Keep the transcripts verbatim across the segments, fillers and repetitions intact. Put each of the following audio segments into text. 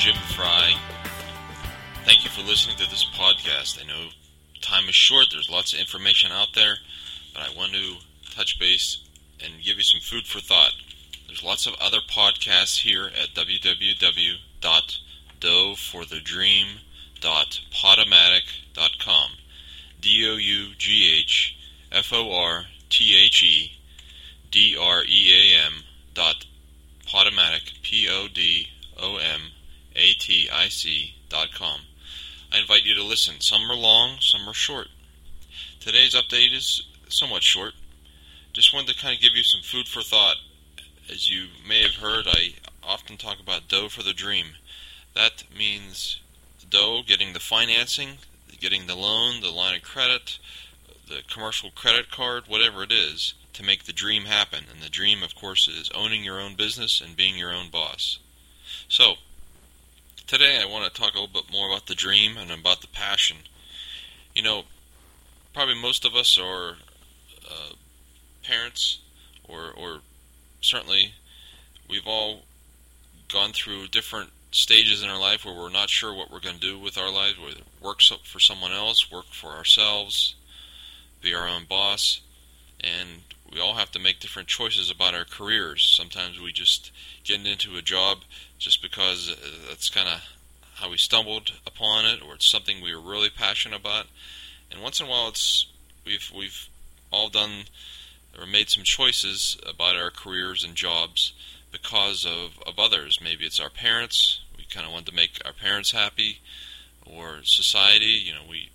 Jim Fry. Thank you for listening to this podcast. I know time is short, there's lots of information out there, but I want to touch base and give you some food for thought. There's lots of other podcasts here at w w w dot dough for the dream dot podomatic dot com. D O U G H F O R T H E D R E A M dot Podomatic, P O D O M A T I C dot com. I invite you to listen. Some are long, some are short. Today's update is somewhat short. Just wanted to kind of give you some food for thought. As you may have heard, I often talk about dough for the dream. That means dough, getting the financing, getting the loan, the line of credit, the commercial credit card, whatever it is, to make the dream happen. And the dream, of course, is owning your own business and being your own boss. So, today I want to talk a little bit more about the dream and about the passion. You know, probably most of us are uh, parents, or, or certainly we've all gone through different stages in our life where we're not sure what we're going to do with our lives, whether work for someone else, work for ourselves, be our own boss, and we all have to make different choices about our careers. Sometimes we just get into a job just because that's kind of how we stumbled upon it, or it's something we were really passionate about. And once in a while, it's we've we've all done or made some choices about our careers and jobs because of, of others. Maybe it's our parents. We kind of want to make our parents happy, or society. You know, we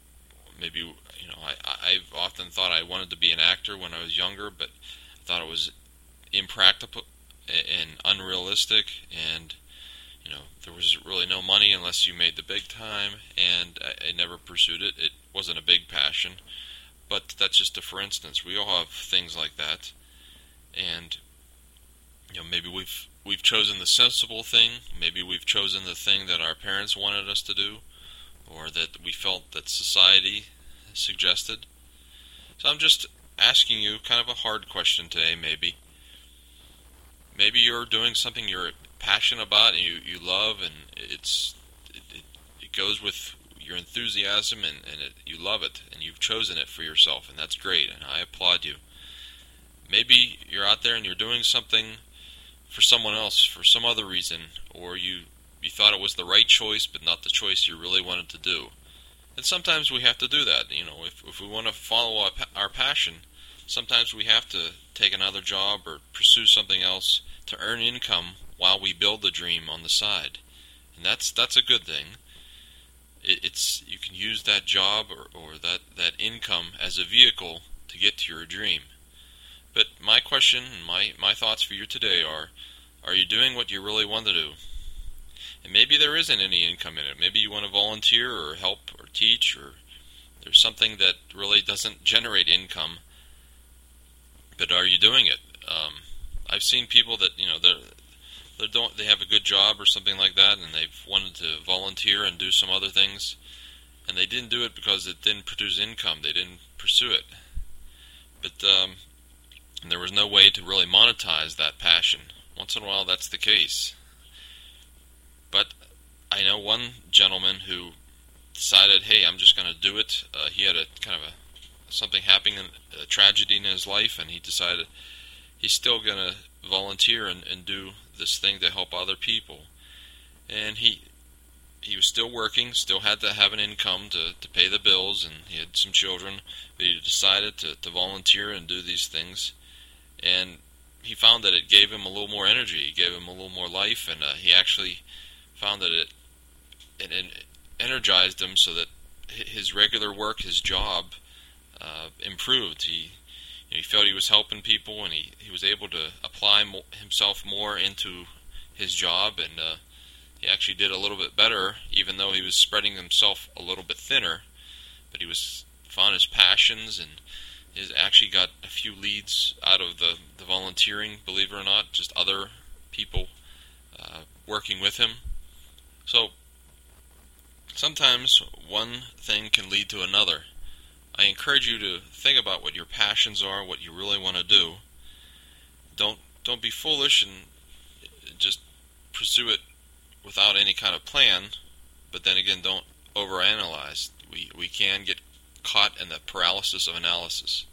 maybe you know I I've often thought I wanted to be an actor when I was younger, but I thought it was impractical and unrealistic, and you know there was really no money unless you made the big time, and I, I never pursued it. It wasn't a big passion, but that's just a for instance. We all have things like that, and you know maybe we've we've chosen the sensible thing. Maybe we've chosen the thing that our parents wanted us to do, or that we felt that society suggested. So I'm just asking you kind of a hard question today, maybe. Maybe you're doing something you're passionate about and you, you love, and it's it, it, it goes with your enthusiasm, and, and it, you love it, and you've chosen it for yourself, and that's great, and I applaud you. Maybe you're out there and you're doing something for someone else for some other reason, or you, you thought it was the right choice but not the choice you really wanted to do. And sometimes we have to do that. You know, if, if we want to follow our, our passion, sometimes we have to take another job or pursue something else to earn income while we build the dream on the side. And that's that's a good thing. It, it's you can use that job or, or that, that income as a vehicle to get to your dream. But my question and my, my thoughts for you today are, are you doing what you really want to do? And maybe there isn't any income in it. Maybe you want to volunteer or help or teach, or there's something that really doesn't generate income. But are you doing it? Um, I've seen people that, you know, they're, they don't they have a good job or something like that, and they've wanted to volunteer and do some other things, and they didn't do it because it didn't produce income. They didn't pursue it. But um, and there was no way to really monetize that passion. Once in a while, that's the case. But I know one gentleman who decided, hey, I'm just going to do it. Uh, he had a kind of a something happening, a tragedy in his life, and he decided he's still going to volunteer and, and do this thing to help other people. And he he was still working, still had to have an income to, to pay the bills, and he had some children, but he decided to, to volunteer and do these things. And he found that it gave him a little more energy, it gave him a little more life, and uh, he actually found that it, it, it energized him so that his regular work, his job, uh, improved. He you know, he felt he was helping people, and he, he was able to apply mo- himself more into his job, and uh, he actually did a little bit better, even though he was spreading himself a little bit thinner. But he was found his passions, and he's actually got a few leads out of the, the volunteering, believe it or not, just other people uh, working with him. So sometimes one thing can lead to another. I encourage you to think about what your passions are, what you really want to do. Don't don't be foolish and just pursue it without any kind of plan, but then again, don't overanalyze. We, we can get caught in the paralysis of analysis.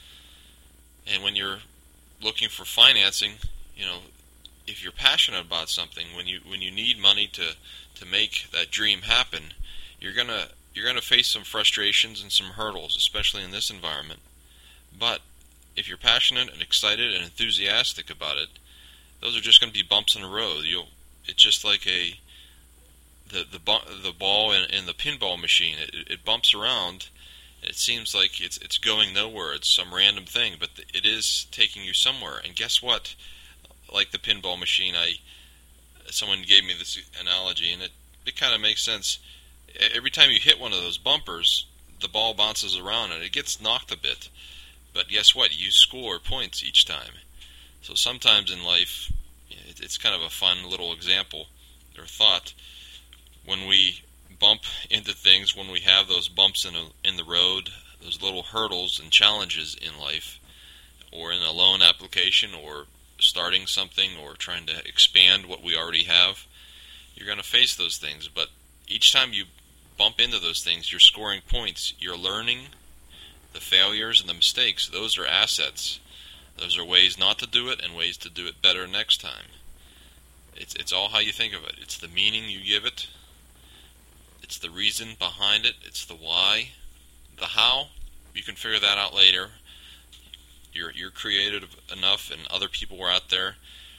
And when you're looking for financing, you know, if you're passionate about something, when you when you need money to, to make that dream happen, you're gonna you're gonna face some frustrations and some hurdles, especially in this environment. But if you're passionate and excited and enthusiastic about it, those are just going to be bumps in the road. You'll it's just like a the the the ball in, in the pinball machine. It, it bumps around. It seems like it's it's going nowhere. It's some random thing, but it is taking you somewhere. And guess what? Like the pinball machine, I someone gave me this analogy, and it, it kind of makes sense. Every time you hit one of those bumpers, the ball bounces around and it gets knocked a bit. But guess what? You score points each time. So sometimes in life, it's kind of a fun little example or thought. When we bump into things, when we have those bumps in, a, in the road, those little hurdles and challenges in life, or in a loan application, or starting something, or trying to expand what we already have, you're going to face those things. But each time you bump into those things, you're scoring points. You're learning. The failures and the mistakes, those are assets. Those are ways not to do it and ways to do it better next time. It's it's all how you think of it. It's the meaning you give it. It's the reason behind it. It's the why. The how, you can figure that out later. You're you're creative enough, and other people are out there.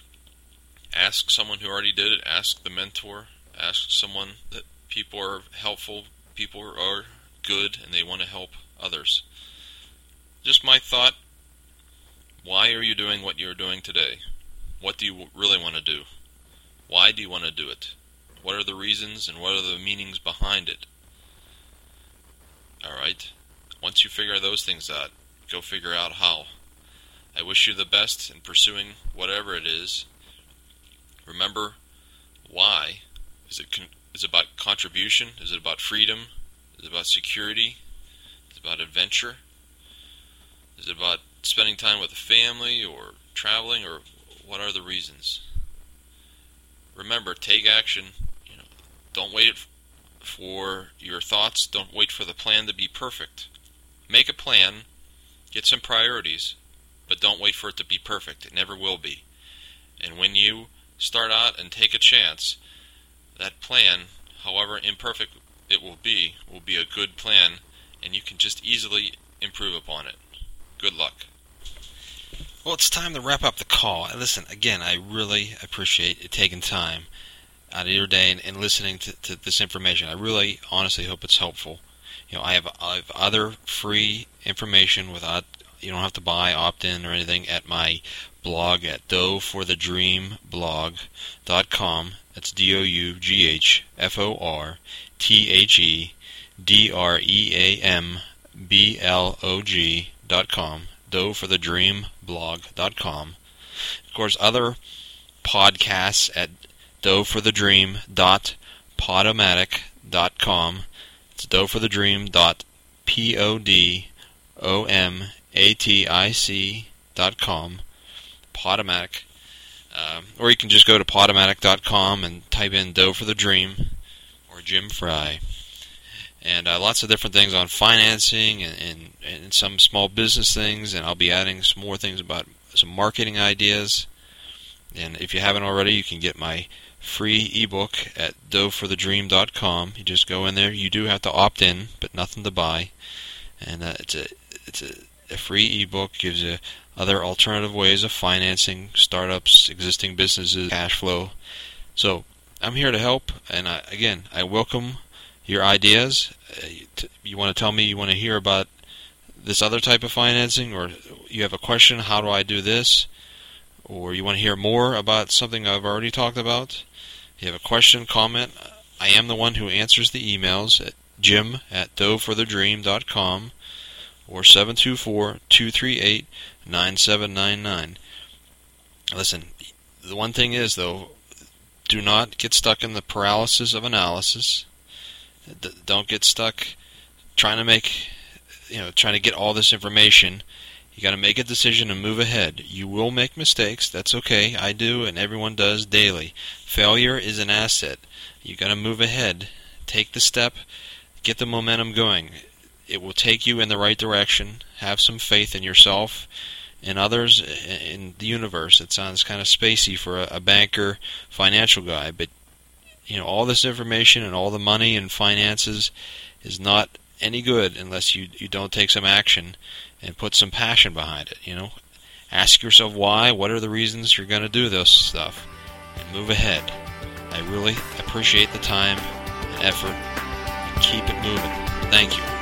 Ask someone who already did it. Ask the mentor. Ask someone that people are helpful. People are good, and they want to help others. Just my thought. Why are you doing what you're doing today? What do you really want to do? Why do you want to do it? What are the reasons and what are the meanings behind it? Alright? Once you figure those things out, go figure out how. I wish you the best in pursuing whatever it is. Remember, why? Is it con- is it about contribution? Is it about freedom? Is it about security? Is it about adventure? Is it about spending time with the family or traveling, or what are the reasons? Remember, take action. You know, don't wait for your thoughts. Don't wait for the plan to be perfect. Make a plan. Get some priorities, but don't wait for it to be perfect. It never will be. And when you start out and take a chance, that plan, however imperfect it will be, will be a good plan, and you can just easily improve upon it. Good luck. Well, it's time to wrap up the call. Listen, again, I really appreciate you taking time out of your day and, and listening to, to this information. I really, honestly hope it's helpful. You know, I have I have other free information without, you don't have to buy, opt-in or anything, at my blog at dough for the dream blog dot com. That's D O U G H F O R T H E D R E A M B L O G dot com. dough for the dream blog dot com. Of course, other podcasts at dough for the dream dot podomatic dot com. It's dough for the dream dot podomatic dot com. Podomatic. Um, or you can just go to podomatic dot com and type in Dough for the Dream or Jim Fry. And uh, lots of different things on financing and, and, and some small business things. And I'll be adding some more things about some marketing ideas. And if you haven't already, you can get my free ebook at dough for the dream dot com. You just go in there. You do have to opt in, but nothing to buy. And uh, it's a it's a, a free ebook. Gives you other alternative ways of financing startups, existing businesses, cash flow. So I'm here to help. And I, again, I welcome your ideas. Uh, you, t- you want to tell me you want to hear about this other type of financing, or you have a question, how do I do this? Or you want to hear more about something I've already talked about? You have a question, comment, I am the one who answers the emails at jim at dough for the dream dot com or seven two four, two three eight, nine seven nine nine. Listen, the one thing is, though, do not get stuck in the paralysis of analysis. Don't get stuck trying to make, you know, trying to get all this information You got to make a decision and move ahead. You will make mistakes. That's okay. I do, and everyone does daily. Failure is an asset. You got to move ahead. Take the step. Get the momentum going. It will take you in the right direction. Have some faith in yourself and others in the universe. It sounds kind of spacey for a, a banker, financial guy, but you know, all this information and all the money and finances is not any good unless you you don't take some action and put some passion behind it. You know, ask yourself why. What are the reasons you're going to do this stuff, and move ahead. I really appreciate the time and effort. And keep it moving. Thank you.